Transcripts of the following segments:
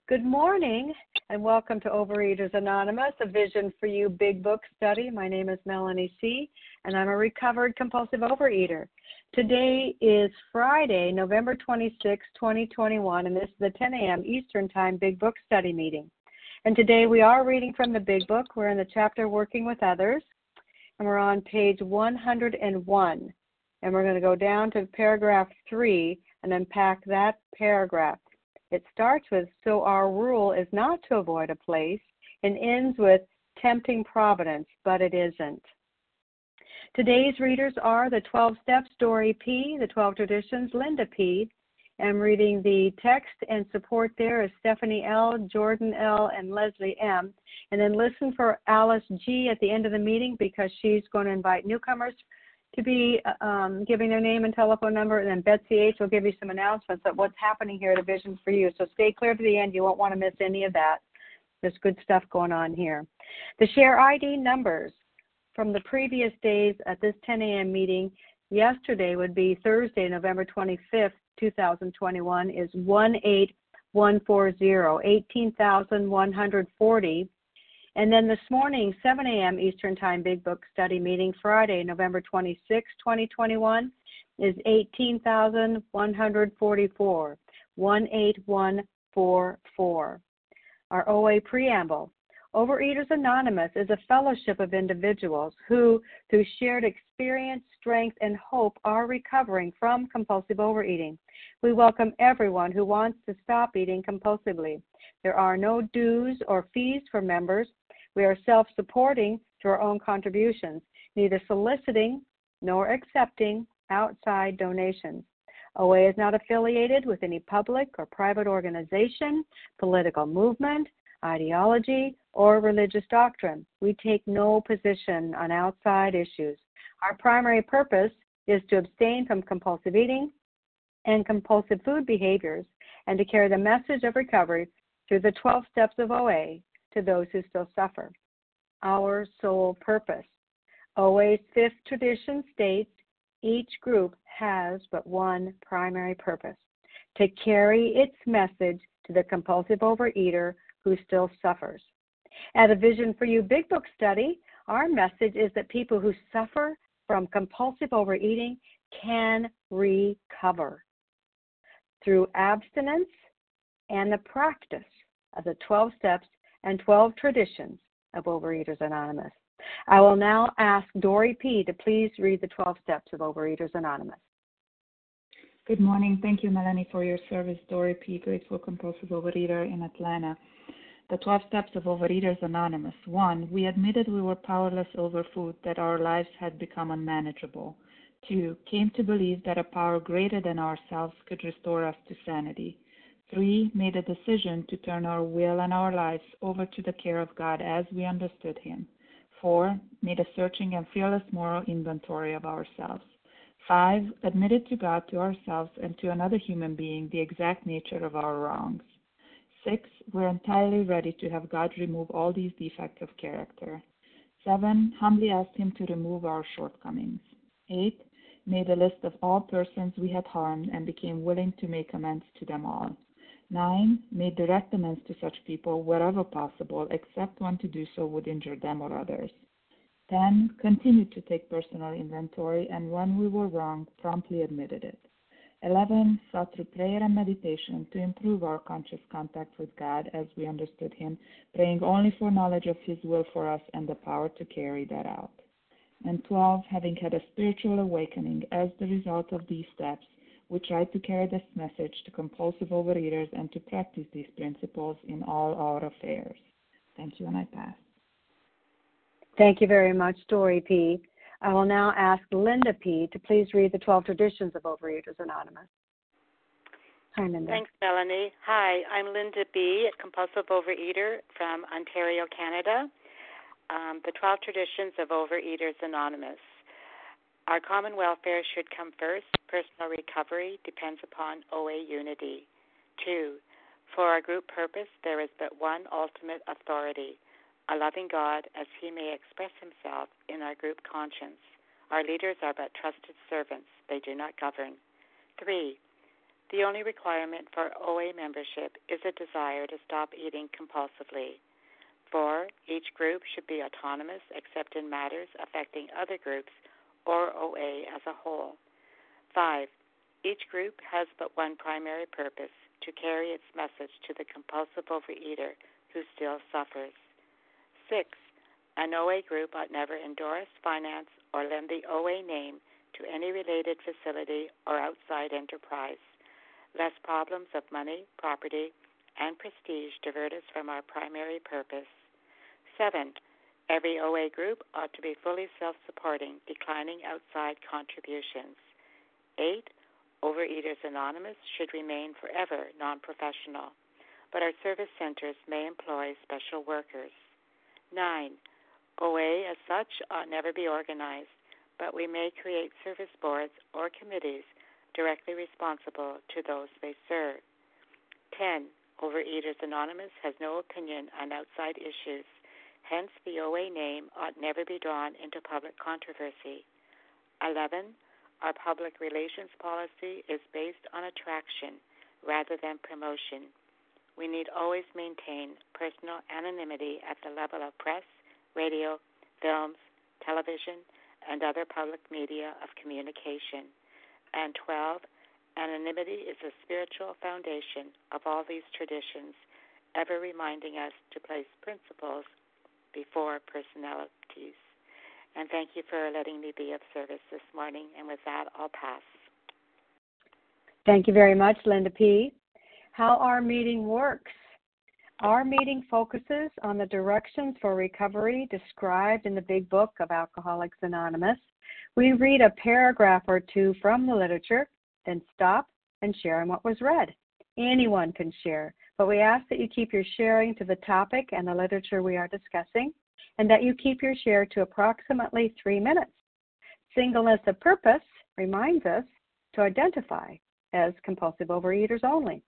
Good morning, and welcome to Overeaters Anonymous, a Vision for You Big Book study. My name is Melanie C., and I'm a recovered compulsive overeater. Today is Friday, November 26, 2021, and this is the 10 a.m. Eastern Time Big Book study meeting. And today we are reading from the Big Book. We're in the chapter Working with Others, and we're on page 101. And we're going to go down to paragraph 3 and unpack that paragraph. It starts with, so our rule is not to avoid a place, and ends with, tempting providence, but it isn't. Today's readers are the 12 Steps, Dory P., the 12 Traditions, Linda P. I'm reading the text, and support there is Stephanie L., Jordan L., and Leslie M. And then listen for Alice G. at the end of the meeting, because she's going to invite newcomers to be giving their name and telephone number, and then Betsy H. will give you some announcements of what's happening here at A Vision for You. So stay clear to the end. You won't want to miss any of that. There's good stuff going on here. The share ID numbers from the previous days at this 10 a.m. meeting, yesterday would be Thursday, November 25th, 2021, is 18140, 18,140. And then this morning, 7 a.m. Eastern Time Big Book Study Meeting, Friday, November 26, 2021, is 18,144, 18144. Our OA Preamble. Overeaters Anonymous is a fellowship of individuals who, through shared experience, strength, and hope, are recovering from compulsive overeating. We welcome everyone who wants to stop eating compulsively. There are no dues or fees for members. We are self-supporting through our own contributions, neither soliciting nor accepting outside donations. OA is not affiliated with any public or private organization, political movement, ideology, or religious doctrine. We take no position on outside issues. Our primary purpose is to abstain from compulsive eating and compulsive food behaviors, and to carry the message of recovery through the 12 steps of OA to those who still suffer. Our sole purpose. OA's fifth tradition states each group has but one primary purpose: to carry its message to the compulsive overeater who still suffers. At A Vision for You Big Book study, our message is that people who suffer from compulsive overeating can recover through abstinence and the practice of the 12 steps and 12 traditions of Overeaters Anonymous. I will now ask Dory P. to please read the 12 steps of Overeaters Anonymous. Good morning. Thank you, Melanie, for your service. Dory P., grateful compulsive overeater in Atlanta. The 12 steps of Overeaters Anonymous. 1. We admitted we were powerless over food, that our lives had become unmanageable. 2. Came to believe that a power greater than ourselves could restore us to sanity. 3. Made a decision to turn our will and our lives over to the care of God as we understood Him. 4. Made a searching and fearless moral inventory of ourselves. 5. Admitted to God, to ourselves, and to another human being the exact nature of our wrongs. 6. We're entirely ready to have God remove all these defects of character. 7. Humbly asked Him to remove our shortcomings. 8. Made a list of all persons we had harmed and became willing to make amends to them all. 9. Made direct amends to such people wherever possible, except when to do so would injure them or others. 10. Continued to take personal inventory, and when we were wrong, promptly admitted it. 11. Sought through prayer and meditation to improve our conscious contact with God as we understood Him, praying only for knowledge of His will for us and the power to carry that out. And 12. Having had a spiritual awakening as the result of these steps, we tried to carry this message to compulsive overeaters and to practice these principles in all our affairs. Thank you, and I pass. Thank you very much, Dory P. I will now ask Linda P. to please read the 12 traditions of Overeaters Anonymous. Hi, Linda. Thanks, Melanie. Hi, I'm Linda B., a compulsive overeater from Ontario, Canada. The 12 traditions of Overeaters Anonymous. Our common welfare should come first. Personal recovery depends upon OA unity. 2. For our group purpose, there is but one ultimate authority, a loving God as He may express Himself in our group conscience. Our leaders are but trusted servants. They do not govern. 3. The only requirement for OA membership is a desire to stop eating compulsively. 4. Each group should be autonomous except in matters affecting other groups or OA as a whole. 5. Each group has but one primary purpose, to carry its message to the compulsive overeater who still suffers. 6. An OA group ought never endorse, finance, or lend the OA name to any related facility or outside enterprise, lest problems of money, property, and prestige divert us from our primary purpose. 7. Every OA group ought to be fully self-supporting, declining outside contributions. 8. Overeaters Anonymous should remain forever non-professional, but our service centers may employ special workers. 9. OA as such ought never be organized, but we may create service boards or committees directly responsible to those they serve. 10. Overeaters Anonymous has no opinion on outside issues. Hence, the OA name ought never be drawn into public controversy. 11. Our public relations policy is based on attraction rather than promotion. We need always maintain personal anonymity at the level of press, radio, films, television, and other public media of communication. And 12. Anonymity is the spiritual foundation of all these traditions, ever reminding us to place principles before personalities. And thank you for letting me be of service this morning. And with that, I'll pass. Thank you very much, Linda P. How our meeting works. Our meeting focuses on the directions for recovery described in the Big Book of Alcoholics Anonymous. We read a paragraph or two from the literature, then stop and share on what was read. Anyone can share, but we ask that you keep your sharing to the topic and the literature we are discussing, and that you keep your share to approximately 3 minutes. Singleness of purpose reminds us to identify as compulsive overeaters only.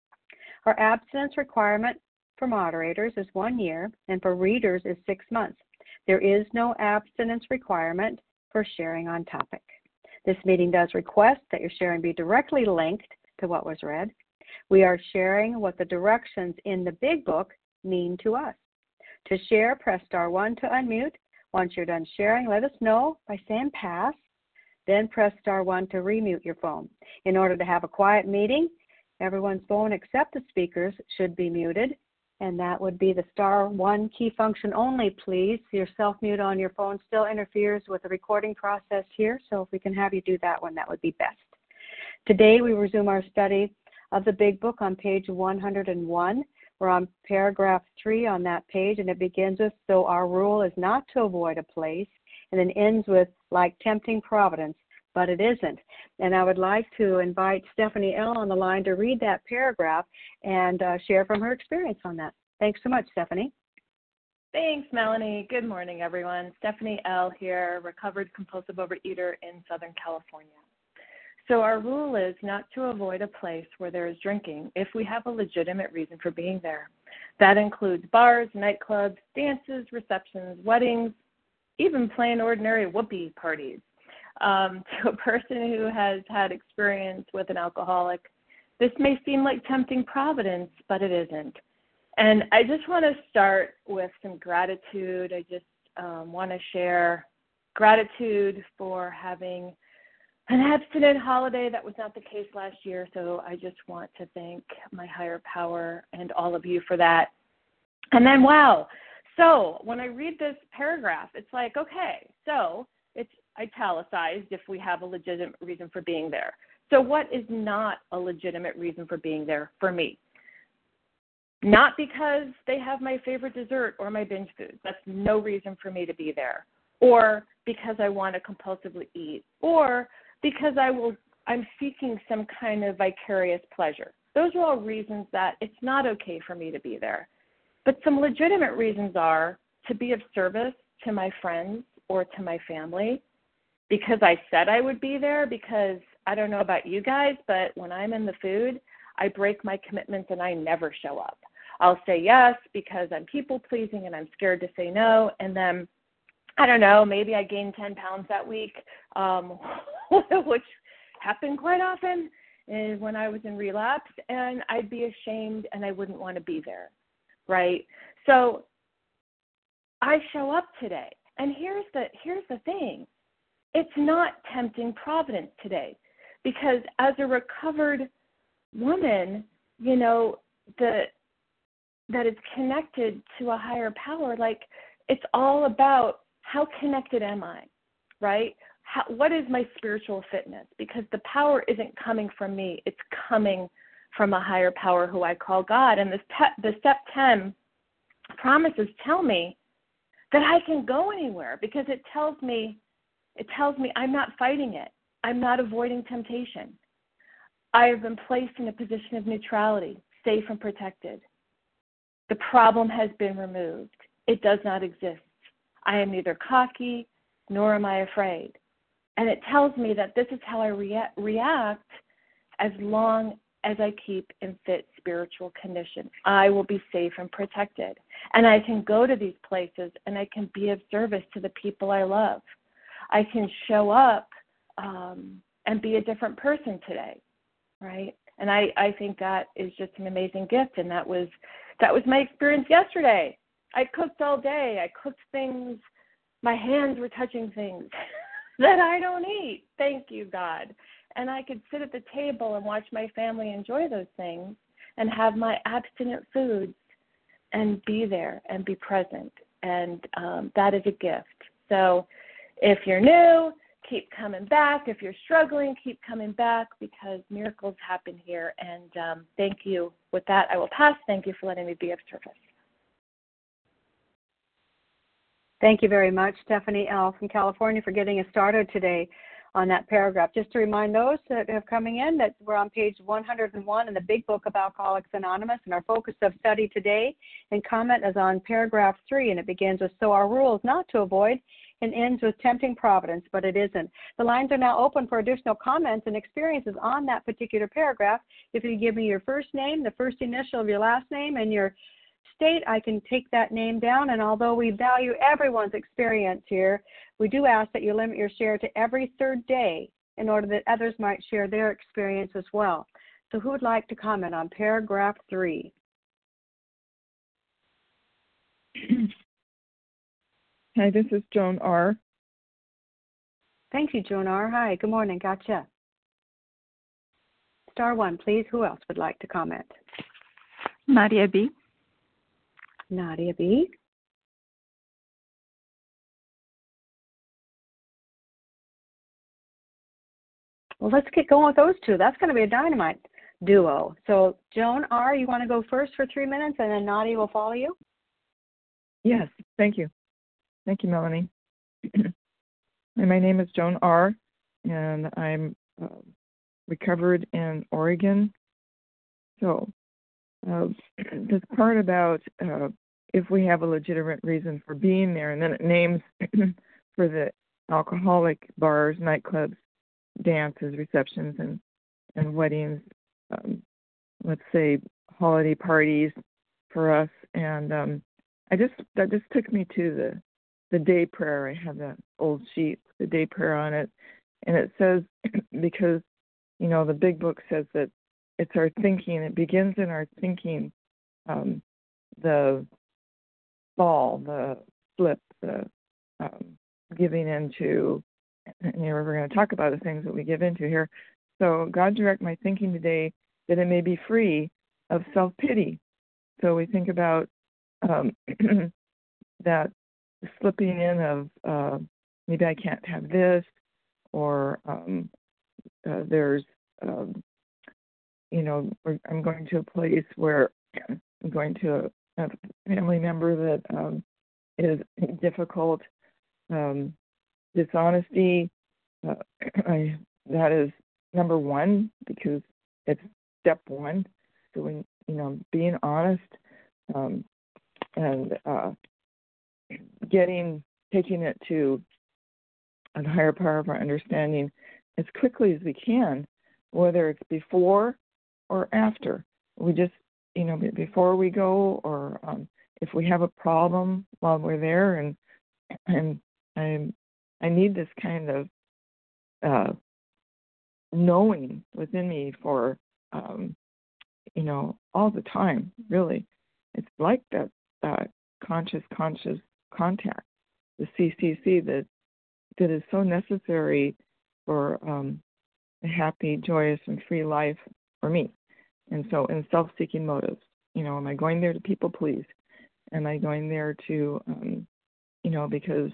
Our abstinence requirement for moderators is 1 year, and for readers is 6 months. There is no abstinence requirement for sharing on topic. This meeting does request that your sharing be directly linked to what was read. We are sharing what the directions in the Big Book mean to us. To share, press star 1 to unmute. Once you're done sharing, let us know by saying pass. Then press star 1 to remute your phone. In order to have a quiet meeting, everyone's phone except the speakers should be muted, and that would be the star 1 key function only, please. Your self-mute on your phone still interferes with the recording process here, so if we can have you do that one, that would be best. Today we resume our study of the Big Book on page 101. We're on paragraph 3 on that page, and it begins with, so our rule is not to avoid a place, and then ends with, like tempting providence, but it isn't. And I would like to invite Stephanie L. on the line to read that paragraph and share from her experience on that. Thanks so much, Stephanie. Thanks, Melanie. Good morning, everyone. Stephanie L. here, recovered compulsive overeater in Southern California. So our rule is not to avoid a place where there is drinking if we have a legitimate reason for being there. That includes bars, nightclubs, dances, receptions, weddings, even plain ordinary whoopee parties. To a person who has had experience with an alcoholic, this may seem like tempting providence, but it isn't. And I just want to start with some gratitude. I just want to share gratitude for having an abstinent holiday. That was not the case last year, so I just want to thank my higher power and all of you for that. And then, wow. So when I read this paragraph, it's like, okay, so it's italicized if we have a legitimate reason for being there. So what is not a legitimate reason for being there for me? Not because they have my favorite dessert or my binge food. That's no reason for me to be there. Or because I want to compulsively eat. Or because I'm seeking some kind of vicarious pleasure. Those are all reasons that it's not okay for me to be there. But some legitimate reasons are to be of service to my friends or to my family, because I said I would be there, because I don't know about you guys, but when I'm in the food, I break my commitments and I never show up. I'll say yes because I'm people-pleasing and I'm scared to say no, and then I don't know, maybe I gained 10 pounds that week, which happened quite often. when I was in relapse, and I'd be ashamed and I wouldn't want to be there, right? So I show up today, and here's the thing. It's not tempting providence today, because as a recovered woman, you know, that it's connected to a higher power, like it's all about how connected am I, right? What is my spiritual fitness? Because the power isn't coming from me. It's coming from a higher power who I call God. And the step 10 promises tell me that I can go anywhere, because it tells me I'm not fighting it. I'm not avoiding temptation. I have been placed in a position of neutrality, safe and protected. The problem has been removed. It does not exist. I am neither cocky nor am I afraid. And it tells me that this is how I react as long as I keep in fit spiritual condition. I will be safe and protected. And I can go to these places and I can be of service to the people I love. I can show up and be a different person today, right? And I think that is just an amazing gift. And that was my experience yesterday. I cooked all day. I cooked things. My hands were touching things that I don't eat. Thank you, God. And I could sit at the table and watch my family enjoy those things and have my abstinent foods and be there and be present. And that is a gift. So if you're new, keep coming back. If you're struggling, keep coming back, because miracles happen here. And thank you. With that, I will pass. Thank you for letting me be of service. Thank you very much, Stephanie L. from California, for getting us started today on that paragraph. Just to remind those that are coming in that we're on page 101 in the Big Book of Alcoholics Anonymous, and our focus of study today and comment is on paragraph 3, and it begins with, so our rule is not to avoid, and ends with tempting providence, but it isn't. The lines are now open for additional comments and experiences on that particular paragraph. If you give me your first name, the first initial of your last name, and your state, I can take that name down. And although we value everyone's experience here, we do ask that you limit your share to every third day in order that others might share their experience as well. So who would like to comment on paragraph 3? Hi, this is Joan R. Thank you, Joan R. Hi, good morning. Gotcha. Star 1, please. Who else would like to comment? Nadia B. Nadia B. Well, let's get going with those two. That's going to be a dynamite duo. So, Joan R., you want to go first for 3 minutes, and then Nadia will follow you? Yes, thank you. Thank you, Melanie. My name is Joan R., and I'm recovered in Oregon. So, this part about if we have a legitimate reason for being there, and then it names for the alcoholic bars, nightclubs, dances, receptions, and weddings, let's say holiday parties for us. And that just took me to the day prayer. I have that old sheet, the day prayer on it, and it says, because the Big Book says that it's our thinking. It begins in our thinking. The fall, the slip, the giving into, and we're going to talk about the things that we give into here. So God direct my thinking today that it may be free of self-pity. So we think about that slipping in of maybe I can't have this, or there's, I'm going to a place where I'm going to a family member that is difficult, dishonesty. That is number one, because it's step one. So when being honest and taking it to a higher power of our understanding as quickly as we can, whether it's before or after. We just before we go, or if we have a problem while we're there, and I need this kind of knowing within me for, all the time, really. It's like that conscious contact, the CCC that is so necessary for a happy, joyous, and free life for me. And so in self-seeking motives, am I going there to people please? Am I going there to, because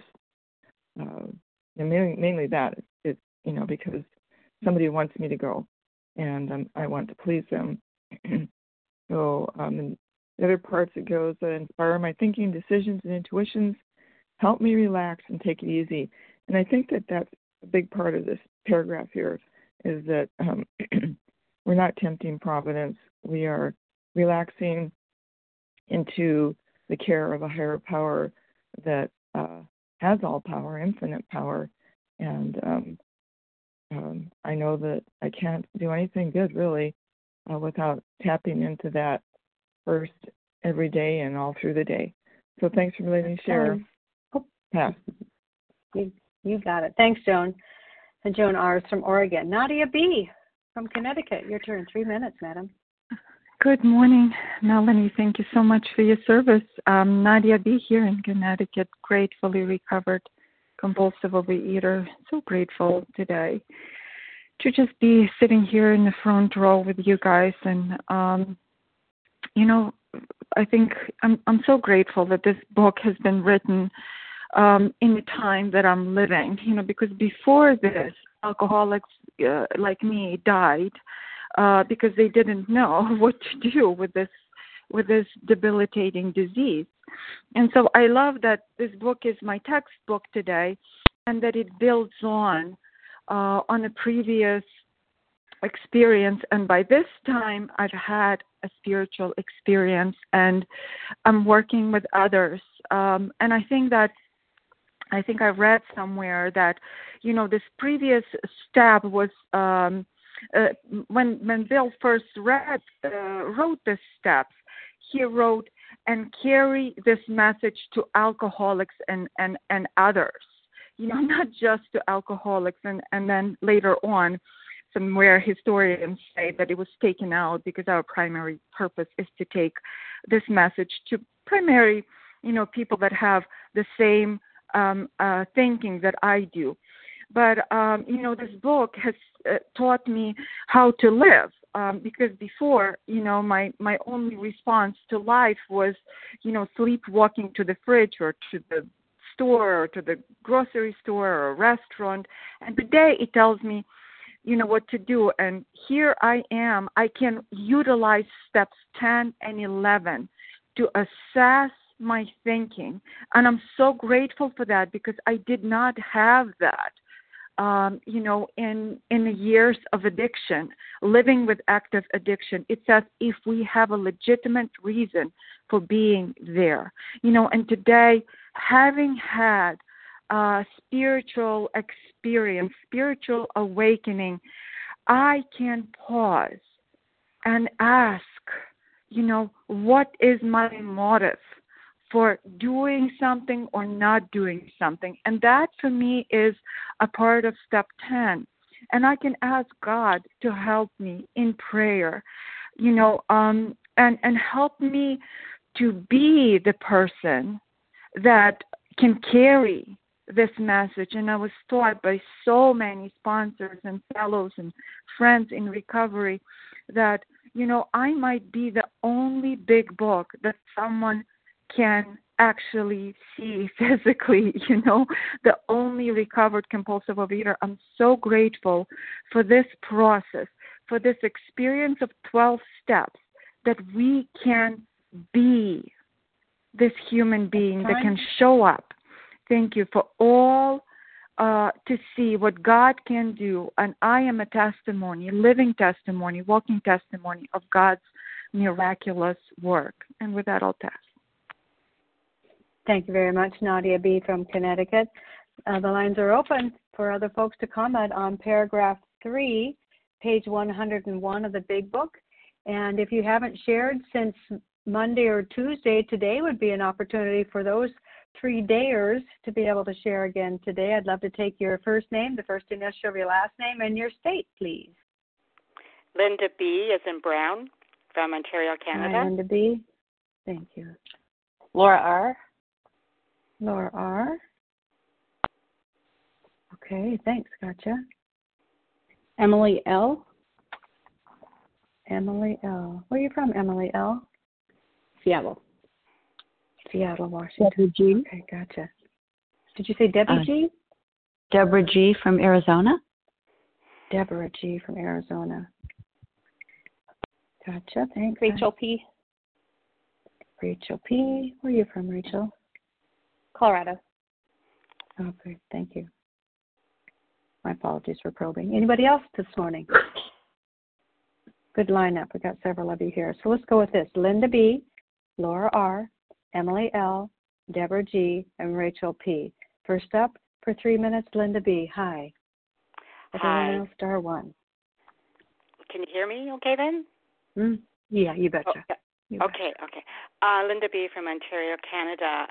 mainly that, it's, because somebody wants me to go and I want to please them. So and the other parts it goes that inspire my thinking, decisions, and intuitions, help me relax and take it easy. And I think that that's a big part of this paragraph here is that we're not tempting Providence. We are relaxing into the care of a higher power that has all power, infinite power. And I know that I can't do anything good, really, without tapping into that first every day and all through the day. So thanks for letting me share. Pass. You got it. Thanks, Joan. And Joan R. is from Oregon. Nadia B. from Connecticut. Your turn. 3 minutes, madam. Good morning, Melanie. Thank you so much for your service. Nadia B. here in Connecticut, gratefully recovered compulsive overeater. So grateful today to just be sitting here in the front row with you guys. And, I think I'm so grateful that this book has been written in the time that I'm living, because before this, alcoholics like me died because they didn't know what to do with this debilitating disease. And so I love that this book is my textbook today and that it builds on a previous experience. And by this time, I've had a spiritual experience and I'm working with others. And I think I read somewhere that, this previous step was when Bill first wrote the steps, he wrote, and carry this message to alcoholics and others, not just to alcoholics. And then later on, somewhere historians say that it was taken out because our primary purpose is to take this message to primary, people that have the same thinking that I do. But, this book has taught me how to live because before, my only response to life was, sleepwalking to the fridge or to the store or to the grocery store or a restaurant. And today it tells me, what to do. And here I am. I can utilize steps 10 and 11 to assess my thinking. And I'm so grateful for that because I did not have that, in the years of addiction, living with active addiction. It says if we have a legitimate reason for being there, and today having had spiritual experience, spiritual awakening, I can pause and ask, what is my motive for doing something or not doing something? And that for me is a part of step 10. And I can ask God to help me in prayer, and help me to be the person that can carry this message. And I was taught by so many sponsors and fellows and friends in recovery that, I might be the only big book that someone can actually see physically, the only recovered compulsive overeater. I'm so grateful for this process, for this experience of 12 steps, that we can be this human being that can show up. Thank you for all to see what God can do. And I am a testimony, living testimony, walking testimony of God's miraculous work. And with that, I'll pass. Thank you very much, Nadia B. from Connecticut. The lines are open for other folks to comment on paragraph 3, page 101 of the Big Book. And if you haven't shared since Monday or Tuesday, today would be an opportunity for those 3-dayers to be able to share again today. I'd love to take your first name, the first initial of your last name, and your state, please. Linda B. as in Brown from Ontario, Canada. Hi, Linda B. Thank you. Laura R. Laura R. Okay, thanks. Gotcha. Emily L. Emily L. Where are you from, Emily L? Seattle. Seattle, Washington. Deborah G. Okay, gotcha. Did you say Debbie G? Deborah G. from Arizona. Deborah G. from Arizona. Gotcha, thanks. Rachel P. Rachel P. Where are you from, Rachel? Colorado. Okay, thank you. My apologies for probing. Anybody else this morning? Good lineup. We've got several of you here. So let's go with this. Linda B., Laura R., Emily L., Deborah G., and Rachel P. First up for 3 minutes, Linda B. Hi. Hi. Else, star 1. Can you hear me okay then? Yeah, you betcha. Oh, yeah. You betcha. Okay. Linda B. from Ontario, Canada.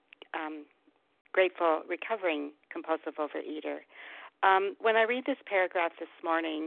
Grateful, recovering compulsive overeater. When I read this paragraph this morning,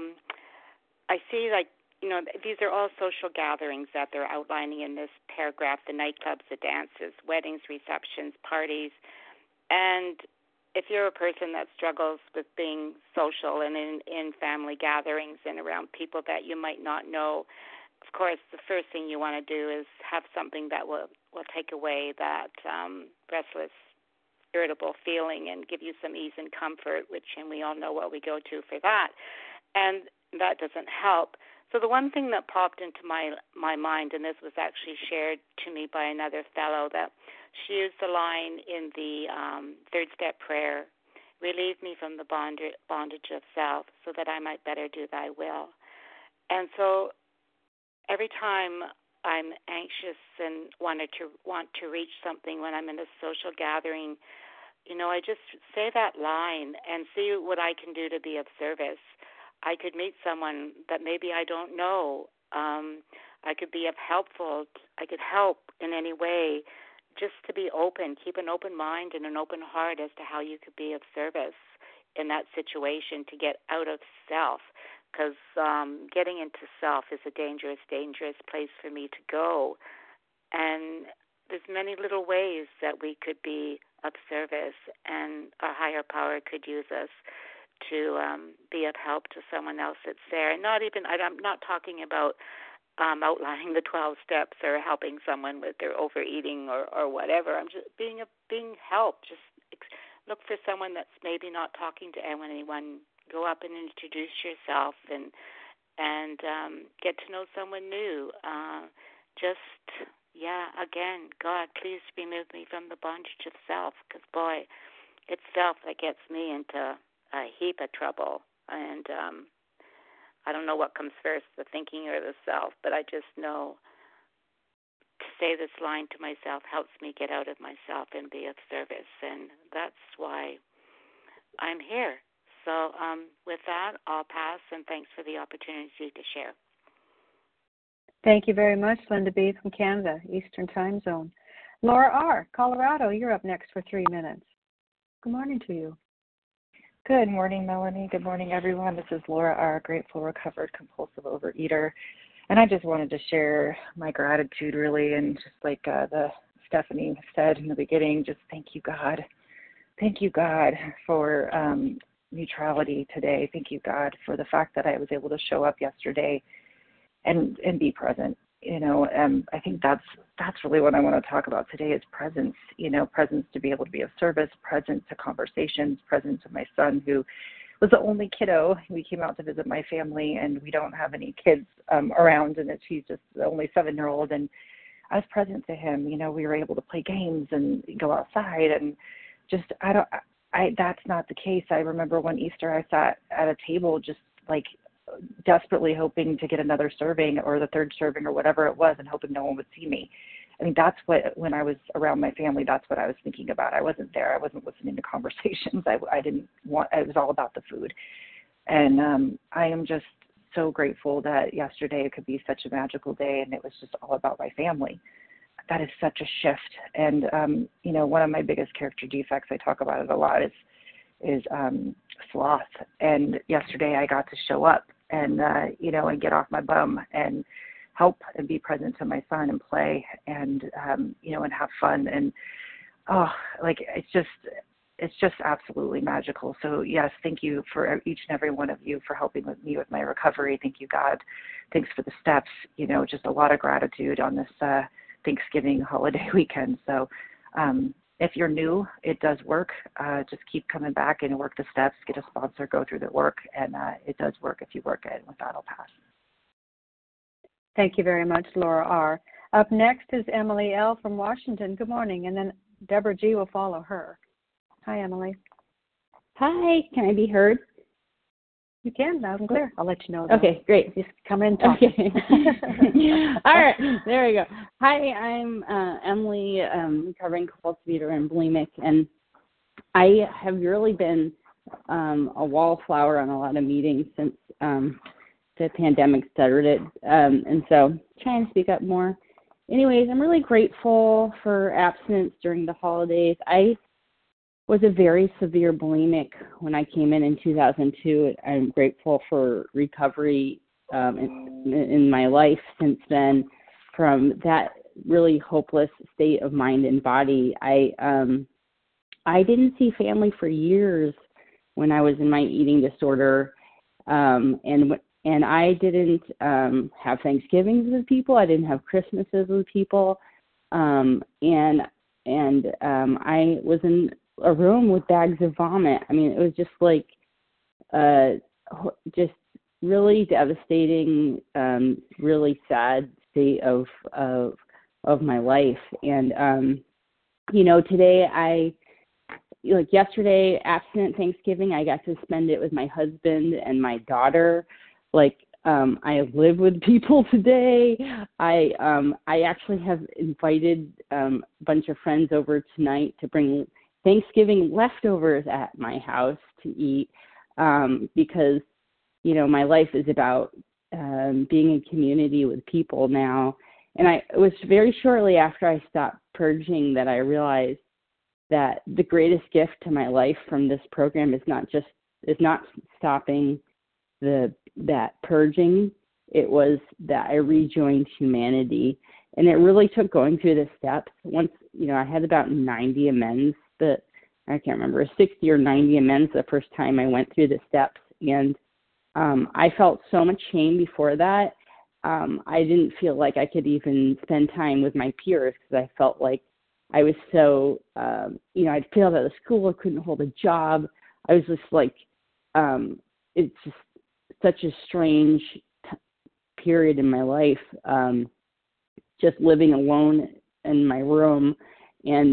I see these are all social gatherings that they're outlining in this paragraph, the nightclubs, the dances, weddings, receptions, parties. And if you're a person that struggles with being social and in family gatherings and around people that you might not know, of course, the first thing you want to do is have something that will take away that restless, irritable feeling and give you some ease and comfort, and we all know what we go to for that. And that doesn't help. So the one thing that popped into my mind, and this was actually shared to me by another fellow, that she used the line in the third step prayer, relieve me from the bondage of self so that I might better do thy will. And so every time I'm anxious and want to reach something when I'm in a social gathering, I just say that line and see what I can do to be of service. I could meet someone that maybe I don't know. I could be I could help in any way, just to be open, keep an open mind and an open heart as to how you could be of service in that situation to get out of self. Because getting into self is a dangerous, dangerous place for me to go. And there's many little ways that we could be of service, and our higher power could use us to be of help to someone else that's there. And I'm not talking about outlining the 12 steps or helping someone with their overeating or whatever. I'm just being help. Just look for someone that's maybe not talking to anyone. Go up and introduce yourself and get to know someone new. Again, God, please remove me from the bondage of self, because, boy, it's self that gets me into a heap of trouble. And I don't know what comes first, the thinking or the self, but I just know to say this line to myself helps me get out of myself and be of service. And that's why I'm here. So with that, I'll pass, and thanks for the opportunity to share. Thank you very much, Linda B. from Canada, Eastern Time Zone. Laura R., Colorado, you're up next for 3 minutes. Good morning to you. Good morning, Melanie. Good morning, everyone. This is Laura R., grateful, recovered, compulsive overeater. And I just wanted to share my gratitude, really, and just like the Stephanie said in the beginning, just thank you, God. Thank you, God, for neutrality today. Thank you, God, for the fact that I was able to show up yesterday and be present. I think that's really what I want to talk about today is presence. Presence to be able to be of service, present to conversations, present to my son who was the only kiddo. We came out to visit my family, and we don't have any kids around, and he's just the only 7-year-old. And I was present to him. We were able to play games and go outside, and just that's not the case. I remember one Easter I sat at a table just like desperately hoping to get another serving or the third serving or whatever it was, and hoping no one would see me. I mean, that's what, when I was around my family, that's what I was thinking about. I wasn't there. I wasn't listening to conversations. It was all about the food. And I am just so grateful that yesterday it could be such a magical day, and it was just all about my family. that is such a shift. And one of my biggest character defects, I talk about it a lot, is sloth. And yesterday I got to show up and and get off my bum and help and be present to my son and play and and have fun. And it's just absolutely magical. So yes, thank you for each and every one of you for helping with me with my recovery. Thank you, God. Thanks for the steps. Just a lot of gratitude on this Thanksgiving holiday weekend. So if you're new, it does work. Just keep coming back and work the steps, get a sponsor, go through the work, and it does work if you work it. With that, I'll pass. Thank you very much, Laura R. Up next is Emily L. from Washington. Good morning. And then Deborah G. will follow her. Hi, Emily. Hi, can I be heard? You can, loud and clear. I'll let you know. Okay, great. Just come in and talk. Okay. All right, there we go. Hi, I'm Emily, recovering compulsive eater and bulimic, and I have really been a wallflower on a lot of meetings since the pandemic started, and so trying to speak up more. Anyways, I'm really grateful for abstinence during the holidays. I was a very severe bulimic when I came in 2002. I'm grateful for recovery in my life since then from that really hopeless state of mind and body. I didn't see family for years when I was in my eating disorder, and I didn't have Thanksgivings with people. I didn't have Christmases with people, and I was in a room with bags of vomit. I mean, it was just like, just really devastating, really sad state of my life. And today yesterday, abstinent Thanksgiving, I got to spend it with my husband and my daughter. I live with people today. I actually have invited a bunch of friends over tonight to bring Thanksgiving leftovers at my house to eat because, my life is about being in community with people now. And it was very shortly after I stopped purging that I realized that the greatest gift to my life from this program is not stopping that purging. It was that I rejoined humanity. And it really took going through the steps. Once, I had about 90 amends, but I can't remember, 60 or 90 amends the first time I went through the steps. And I felt so much shame before that. I didn't feel like I could even spend time with my peers because I felt like I was so, I'd failed out of school, I couldn't hold a job. I was just like, it's just such a strange period in my life, just living alone in my room and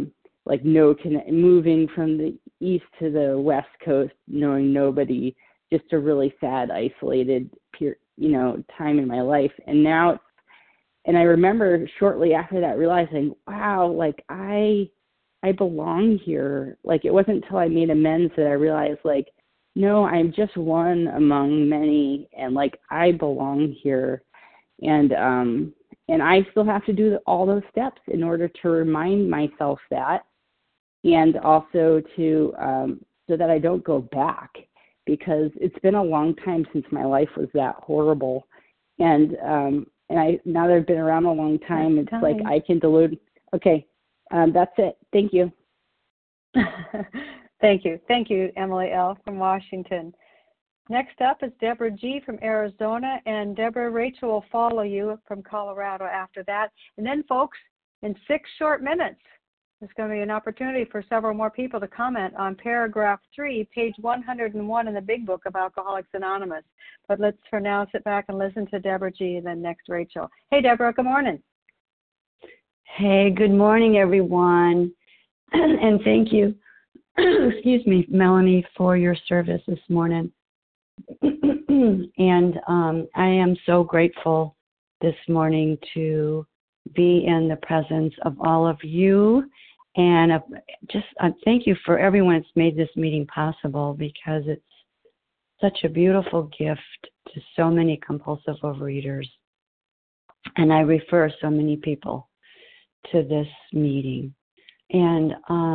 moving from the east to the west coast, knowing nobody, just a really sad, isolated time in my life. And now and I remember shortly after that realizing, wow, I belong here. It wasn't until I made amends that I realized, no, I'm just one among many, and I belong here. And I still have to do all those steps in order to remind myself that, and also to so that I don't go back, because it's been a long time since my life was that horrible. And now that I've been around a long time, it's like I can delude. Okay, that's it. Thank you. Thank you, Emily L. from Washington. Next up is Deborah G. from Arizona, and Deborah Rachel will follow you from Colorado after that. And then, folks, in 6 short minutes, there's going to be an opportunity for several more people to comment on paragraph 3, page 101 in the Big Book of Alcoholics Anonymous. But let's for now sit back and listen to Deborah G. and then next Rachel. Hey, Deborah, good morning. Hey, good morning, everyone. And thank you, excuse me, Melanie, for your service this morning. And I am so grateful this morning to be in the presence of all of you. And thank you for everyone that's made this meeting possible, because it's such a beautiful gift to so many compulsive overeaters. And I refer so many people to this meeting. And,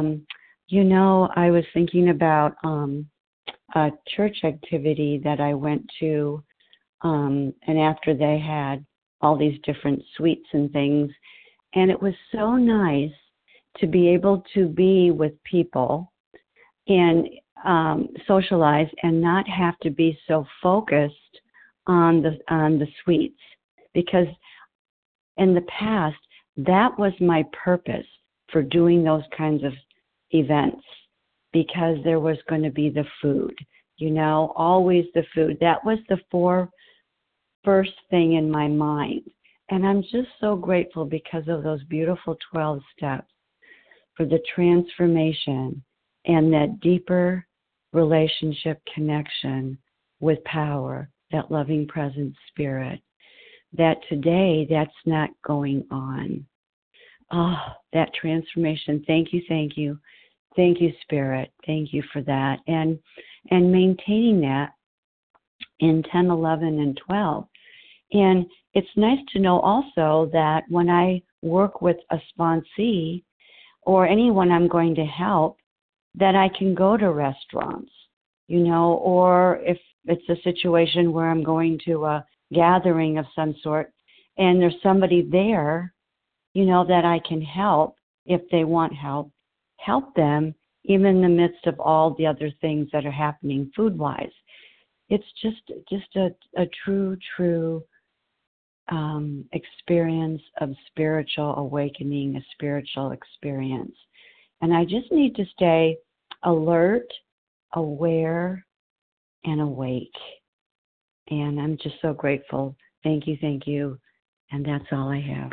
I was thinking about a church activity that I went to, and after they had all these different sweets and things, and it was so nice to be able to be with people and socialize and not have to be so focused on the sweets, because in the past that was my purpose for doing those kinds of events, because there was going to be the food, always the food. That was the first thing in my mind. And I'm just so grateful because of those beautiful 12 steps for the transformation and that deeper relationship connection with power, that loving presence spirit, that today that's not going on. Oh, that transformation. Thank you, thank you. Thank you, Spirit. Thank you for that. And maintaining that in 10, 11, and 12. And it's nice to know also that when I work with a sponsee or anyone I'm going to help, that I can go to restaurants, or if it's a situation where I'm going to a gathering of some sort and there's somebody there, that I can help if they want help them even in the midst of all the other things that are happening food-wise. It's just a true experience of spiritual awakening, a spiritual experience. And I just need to stay alert, aware, and awake. And I'm just so grateful. Thank you. And that's all I have.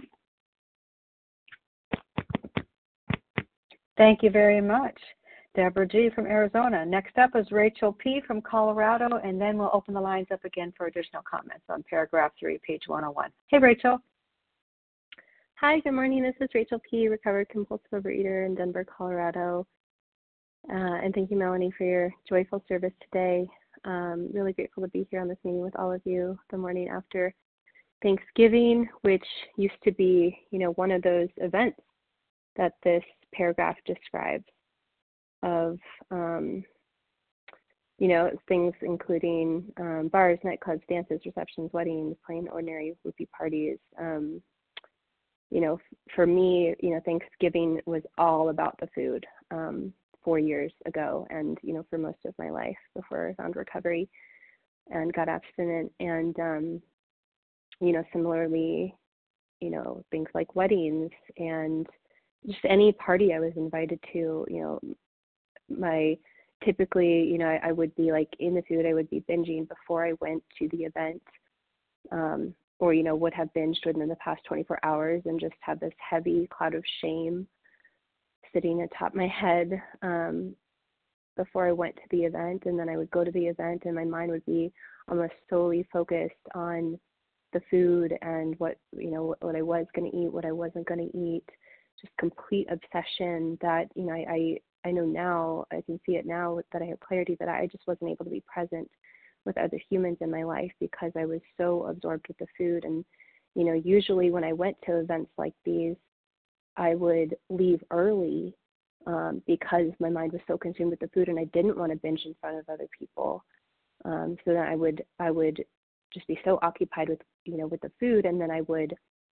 Thank you very much, Deborah G. from Arizona. Next up is Rachel P. from Colorado, and then we'll open the lines up again for additional comments on paragraph 3, page 101. Hey, Rachel. Hi, good morning. This is Rachel P., recovered compulsive overeater in Denver, Colorado. And thank you, Melanie, for your joyful service today. Really grateful to be here on this meeting with all of you the morning after Thanksgiving, which used to be, one of those events that this paragraph describes of, things including bars, nightclubs, dances, receptions, weddings, plain ordinary whoopee parties. For me, Thanksgiving was all about the food 4 years ago and, for most of my life before I found recovery and got abstinent. And, similarly, things like weddings and just any party I was invited to, typically, I would be like in the food, I would be binging before I went to the event, or, would have binged within the past 24 hours and just have this heavy cloud of shame sitting atop my head before I went to the event. And then I would go to the event and my mind would be almost solely focused on the food and what I was going to eat, what I wasn't going to eat. Just complete obsession that, I know now, I can see it now that I have clarity that I just wasn't able to be present with other humans in my life because I was so absorbed with the food. And, usually when I went to events like these, I would leave early because my mind was so consumed with the food and I didn't want to binge in front of other people. So then I would just be so occupied with, with the food, and then I would,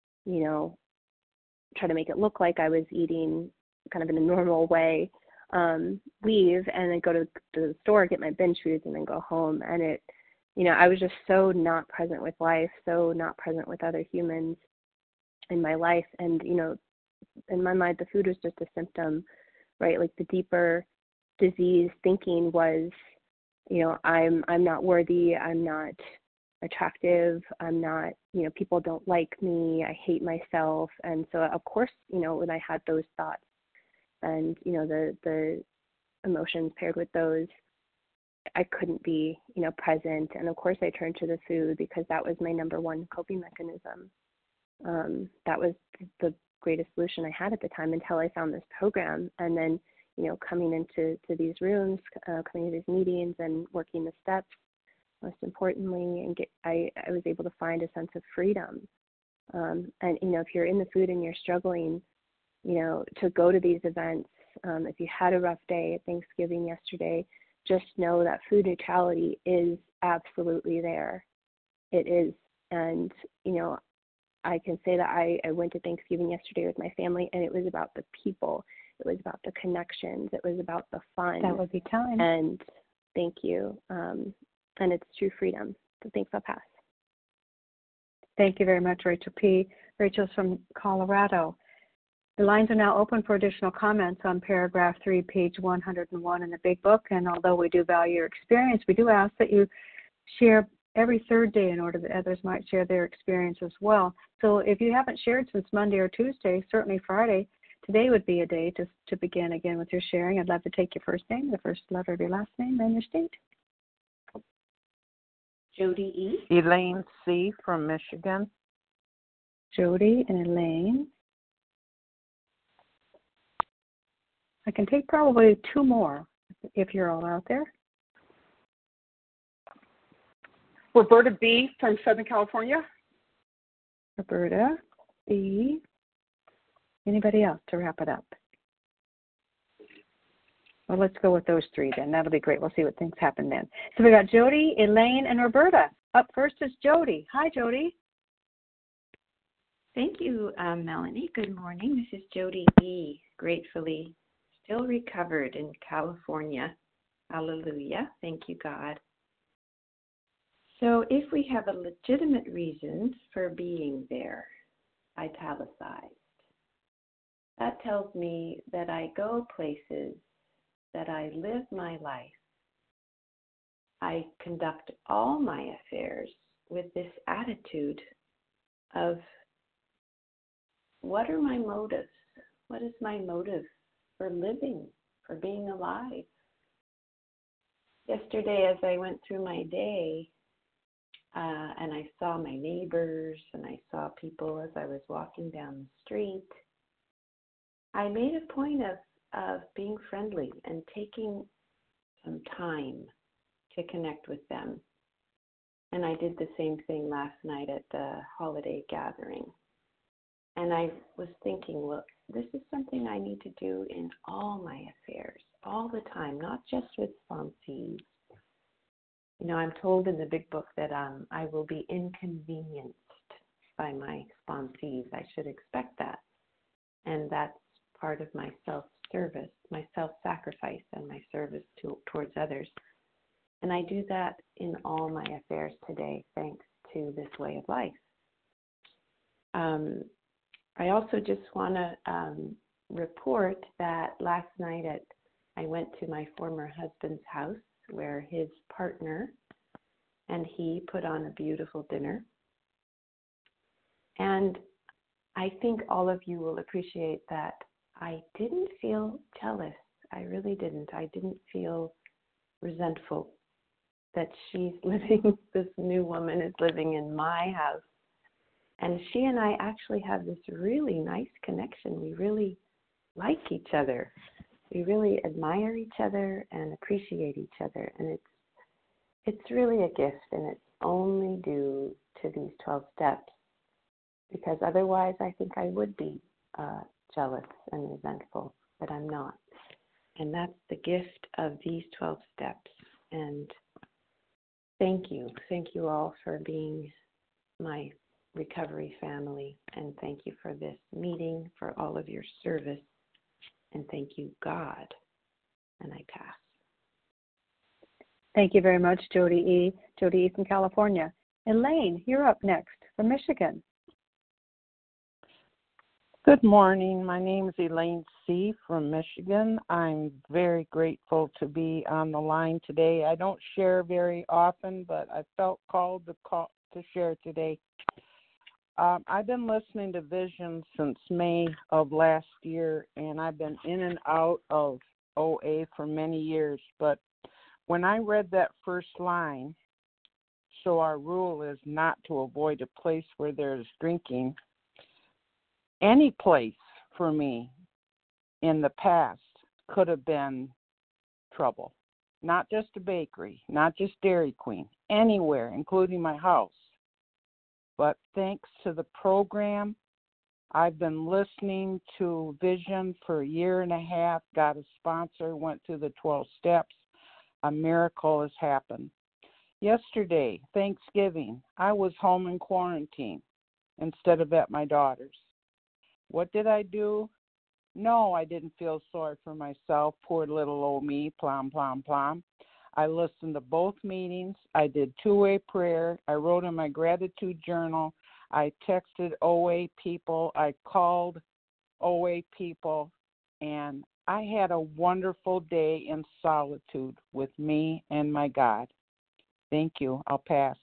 try to make it look like I was eating kind of in a normal way, leave and then go to the store, get my binge foods, and then go home. And it, I was just so not present with life, so not present with other humans in my life. And, in my mind, the food was just a symptom, right? Like the deeper disease thinking was, I'm not worthy, I'm not attractive, I'm not, people don't like me, I hate myself. And so of course, when I had those thoughts and, the emotions paired with those, I couldn't be, present. And of course I turned to the food because that was my number one coping mechanism. That was the greatest solution I had at the time until I found this program. And then, coming into these rooms, coming to these meetings and working the steps, most importantly, and I was able to find a sense of freedom. And, if you're in the food and you're struggling, to go to these events. If you had a rough day at Thanksgiving yesterday, just know that food neutrality is absolutely there. It is. And, I can say that I went to Thanksgiving yesterday with my family, and it was about the people. It was about the connections. It was about the fun. That would be time. And thank you. And it's true freedom. So thanks, I'll pass. Thank you very much, Rachel P. Rachel's from Colorado. The lines are now open for additional comments on paragraph 3, page 101 in the Big Book. And although we do value your experience, we do ask that you share every third day in order that others might share their experience as well. So if you haven't shared since Monday or Tuesday, certainly Friday, today would be a day to begin again with your sharing. I'd love to take your first name, the first letter of your last name, and your state. Jody E. Elaine C. from Michigan. Jody and Elaine. I can take probably 2 more if you're all out there. Roberta B. from Southern California. Roberta B. Anybody else to wrap it up? Well, let's go with those 3 then. That'll be great. We'll see what things happen then. So we got Jody, Elaine, and Roberta. Up first is Jody. Hi, Jody. Thank you, Melanie. Good morning. This is Jody E. Gratefully still recovered in California. Hallelujah. Thank you, God. So if we have a legitimate reason for being there, italicized, that tells me that I go places, that I live my life. I conduct all my affairs with this attitude of, what are my motives? What is my motive for living, for being alive? Yesterday, as I went through my day, and I saw my neighbors and I saw people as I was walking down the street, I made a point of being friendly and taking some time to connect with them. And I did the same thing last night at the holiday gathering. And I was thinking, well, this is something I need to do in all my affairs, all the time, not just with sponsees. I'm told in the Big Book that I will be inconvenienced by my sponsees. I should expect that. And that's part of my self-service, my self-sacrifice, and my service towards others. And I do that in all my affairs today, thanks to this way of life. I also just want to report that last night I went to my former husband's house, where his partner and he put on a beautiful dinner. And I think all of you will appreciate that I didn't feel jealous. I really didn't. I didn't feel resentful that this new woman is living in my house. And she and I actually have this really nice connection. We really like each other. We really admire each other and appreciate each other, and it's really a gift, and it's only due to these 12 steps, because otherwise I think I would be jealous and resentful, but I'm not. And that's the gift of these 12 steps. And thank you all for being my recovery family, and thank you for this meeting, for all of your service. And thank you, God. And I pass. Thank you very much, Jody E. Jody E. from California. Elaine, you're up next from Michigan. Good morning. My name is Elaine C. from Michigan. I'm very grateful to be on the line today. I don't share very often, but I felt called to share today. I've been listening to Vision since May of last year, and I've been in and out of OA for many years. But when I read that first line, so our rule is not to avoid a place where there's drinking, any place for me in the past could have been trouble. Not just a bakery, not just Dairy Queen, anywhere, including my house. But thanks to the program, I've been listening to Vision for a year and a half, got a sponsor, went through the 12 steps. A miracle has happened. Yesterday, Thanksgiving, I was home in quarantine instead of at my daughter's. What did I do? No, I didn't feel sorry for myself. Poor little old me, plom, plom, plom. I listened to both meetings. I did two-way prayer. I wrote in my gratitude journal. I texted OA people. I called OA people. And I had a wonderful day in solitude with me and my God. Thank you. I'll pass.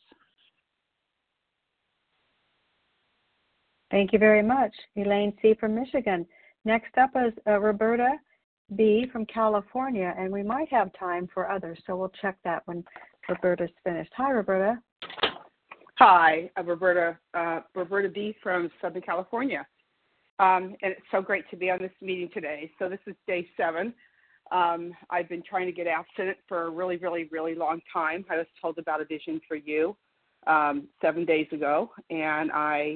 Thank you very much, Elaine C. from Michigan. Next up is Roberta B. from California, and we might have time for others, so we'll check that when Roberta's finished. Hi, Roberta. Hi, I'm Roberta B. from Southern California. And it's so great to be on this meeting today. So this is day 7. I've been trying to get abstinent for a really, really, really long time. I was told about a vision for you 7 days ago, and I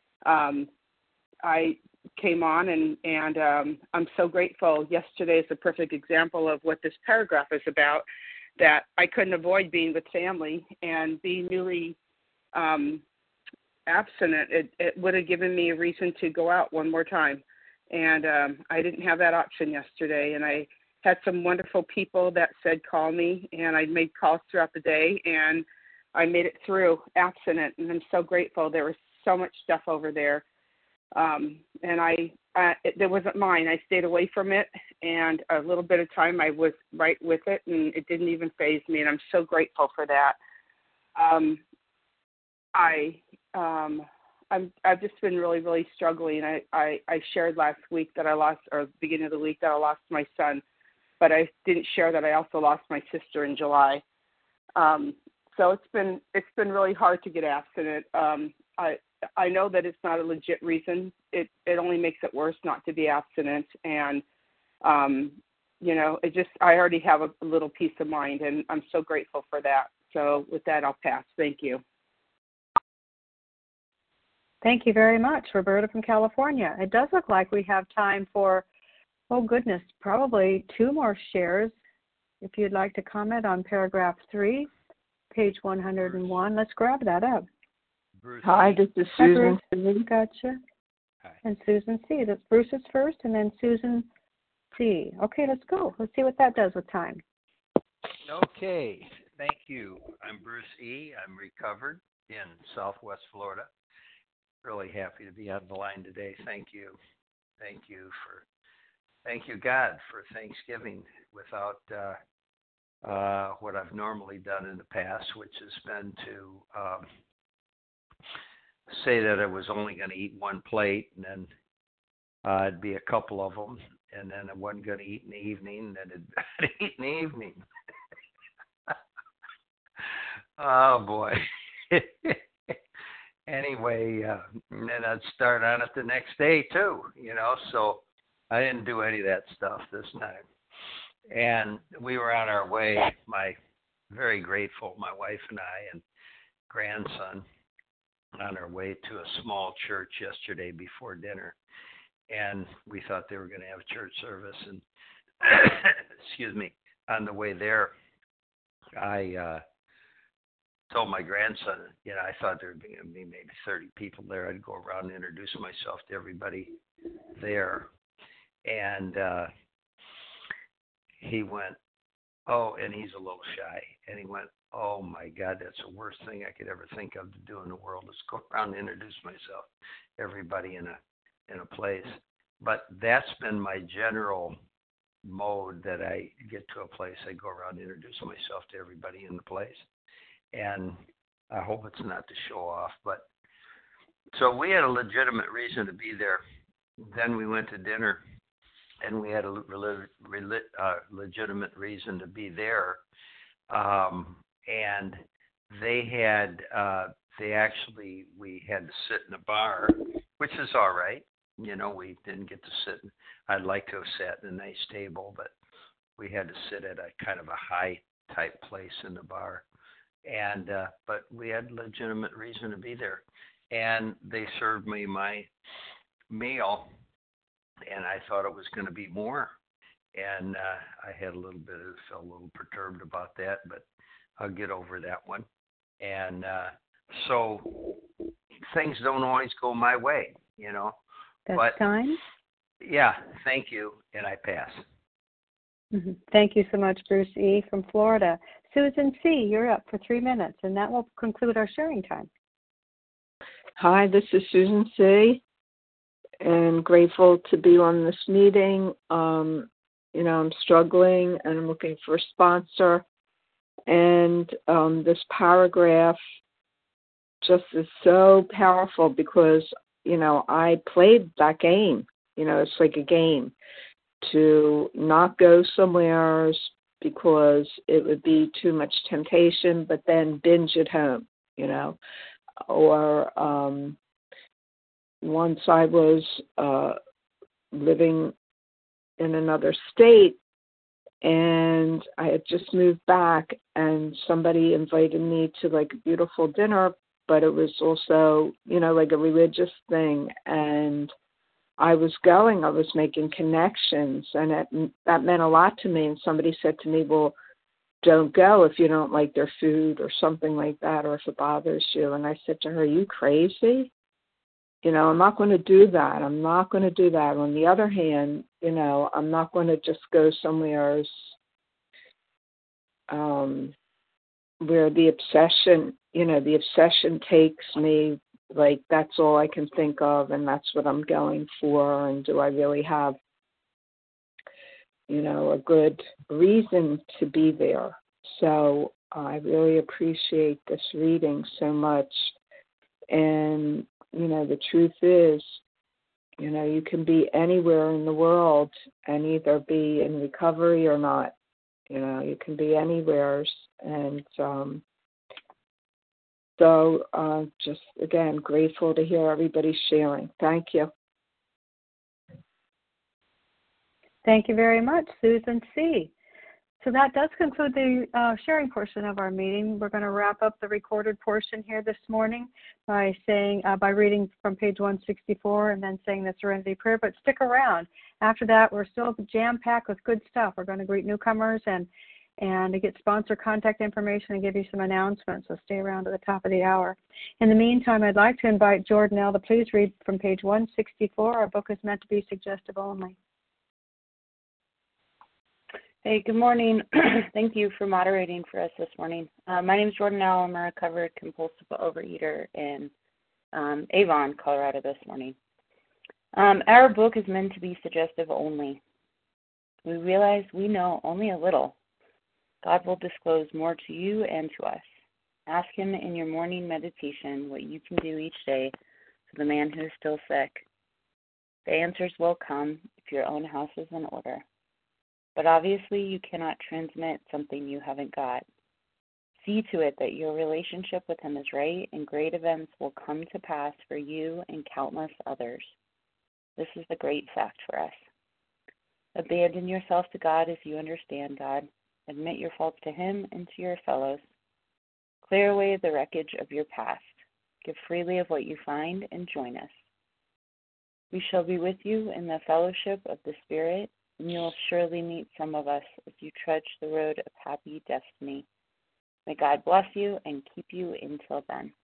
came on, and I'm so grateful. Yesterday is a perfect example of what this paragraph is about, that I couldn't avoid being with family, and being newly abstinent, it would have given me a reason to go out one more time. And I didn't have that option yesterday, and I had some wonderful people that said call me, and I made calls throughout the day, and I made it through abstinent, and I'm so grateful. There was so much stuff over there, and it wasn't mine. I stayed away from it, and a little bit of time I was right with it, and it didn't even faze me, and I'm so grateful for that. I've just been really, really struggling. I shared last week that I lost, or beginning of the week, that I lost my son, but I didn't share that I also lost my sister in July. So it's been really hard to get abstinent. I know that it's not a legit reason. It only makes it worse not to be abstinent, and I already have a little peace of mind, and I'm so grateful for that. So with that, I'll pass. Thank you. Thank you very much, Roberta from California. It does look like we have time for, oh goodness, probably 2 more shares. If you'd like to comment on paragraph 3, page 101, let's grab that up. Bruce. Hi, this is Susan. Hi, Bruce. Gotcha. Hi. And Susan C. That's Bruce's first, and then Susan C. Okay, let's go. Let's see what that does with time. Okay, thank you. I'm Bruce E. I'm recovered in Southwest Florida. Really happy to be on the line today. Thank you. Thank you, God, for Thanksgiving without what I've normally done in the past, which has been to say that I was only going to eat 1 plate, and then it'd be a couple of them, and then I wasn't going to eat in the evening, and then I'd eat in the evening. Oh, boy. Anyway, and then I'd start on it the next day, too, so I didn't do any of that stuff this time. And we were on our way, very grateful, my wife and I and grandson, on our way to a small church yesterday before dinner. And we thought they were going to have church service. And, excuse me, on the way there, I told my grandson, I thought there would be maybe 30 people there. I'd go around and introduce myself to everybody there. And he went, oh, and he's a little shy. And he went, oh, my God, that's the worst thing I could ever think of to do in the world is go around and introduce myself to everybody in a place. But that's been my general mode, that I get to a place, I go around and introduce myself to everybody in the place. And I hope it's not to show off. But so we had a legitimate reason to be there. Then we went to dinner, and we had a legitimate reason to be there. And we had to sit in a bar, which is all right. We didn't get to sit. I'd like to have sat in a nice table, but we had to sit at a kind of a high type place in the bar. And but we had legitimate reason to be there. And they served me my meal, and I thought it was going to be more. And I had felt a little perturbed about that, but I'll get over that one. And so things don't always go my way, That's but time. Yeah, thank you, and I pass. Mm-hmm. Thank you so much, Bruce E. from Florida. Susan C., you're up for 3 minutes, and that will conclude our sharing time. Hi, this is Susan C., and grateful to be on this meeting. I'm struggling, and I'm looking for a sponsor. And this paragraph just is so powerful because, I played that game. It's like a game to not go somewhere because it would be too much temptation, but then binge at home, Or once I was living in another state, and I had just moved back, and somebody invited me to like a beautiful dinner, but it was also, like a religious thing, and I was making connections, and that meant a lot to me. And somebody said to me, well, don't go if you don't like their food or something like that, or if it bothers you. And I said to her, are you crazy? I'm not going to do that. I'm not going to do that. On the other hand, I'm not going to just go somewhere where the obsession takes me, like that's all I can think of, and that's what I'm going for. And do I really have, a good reason to be there? So I really appreciate this reading so much. And, the truth is, you can be anywhere in the world and either be in recovery or not. You can be anywhere. And so just, again, grateful to hear everybody sharing. Thank you. Thank you very much, Susan C. So that does conclude the sharing portion of our meeting. We're going to wrap up the recorded portion here this morning by reading from page 164 and then saying the Serenity Prayer. But stick around. After that, we're still jam-packed with good stuff. We're going to greet newcomers and to get sponsor contact information and give you some announcements. So stay around at the top of the hour. In the meantime, I'd like to invite Jordan L. to please read from page 164. Our book is meant to be suggestive only. Hey, good morning. Thank you for moderating for us this morning. My name is Jordan L. I'm a recovered compulsive overeater in Avon, Colorado this morning. Our book is meant to be suggestive only. We realize we know only a little. God will disclose more to you and to us. Ask Him in your morning meditation what you can do each day for the man who is still sick. The answers will come if your own house is in order. But obviously you cannot transmit something you haven't got. See to it that your relationship with Him is right, and great events will come to pass for you and countless others. This is the great fact for us. Abandon yourself to God as you understand God. Admit your faults to Him and to your fellows. Clear away the wreckage of your past. Give freely of what you find and join us. We shall be with you in the fellowship of the Spirit, and you will surely meet some of us as you trudge the road of happy destiny. May God bless you and keep you until then.